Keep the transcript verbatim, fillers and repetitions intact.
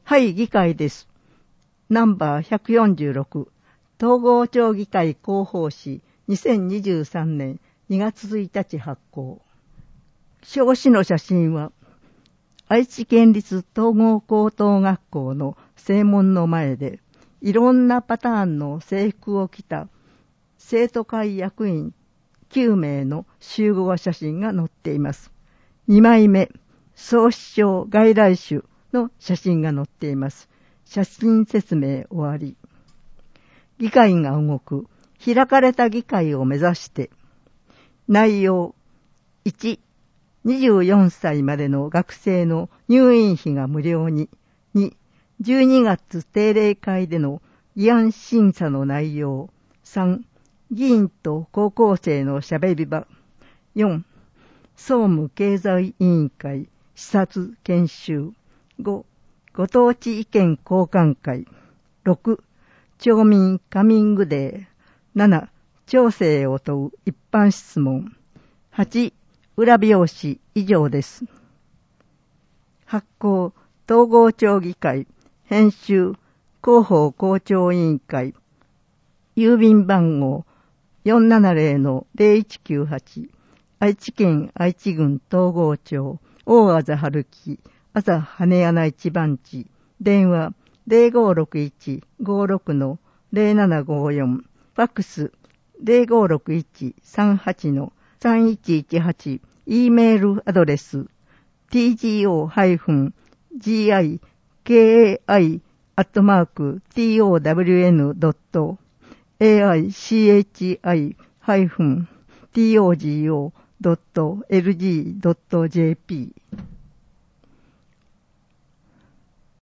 はい、議会です。ナンバーひゃくよんじゅうろく、統合町議会広報誌にせんにじゅうさんねんにがつついたち発行。表紙の写真は、愛知県立統合高等学校の正門の前で、いろんなパターンの制服を着た生徒会役員きゅうめいの集合写真が載っています。にまいめ、総主張外来種の写真が載っています。写真説明終わり。議会が動く。開かれた議会を目指して。内容。いち、にじゅうよんさいまでの学生の入院費が無料に。に、じゅうにがつ定例会での議案審査の内容。さん、議員と高校生のしゃべり場。よん、総務経済委員会視察研修。ご、ご当地意見交換会。ろく、町民カミングデー。なな、町政を問う一般質問。はち、裏表紙以上です。発行、統合町議会。編集、広報校長委員会。郵便番号 よんななぜろのぜろいちきゅうはち。愛知県愛知郡東郷町、大字春樹、朝羽穴一番地、電話 ゼロごろくいちごろくのぜろななごよん、ファックス ゼロごろくいちさんはちのさんいちいちはち、E メールアドレス ティージーオー ジーアイケーエーアイ アットマーク トワン ドット エーアイシーエイチアイ ハイフン トゴ ドット エルジー ドット ジェーピー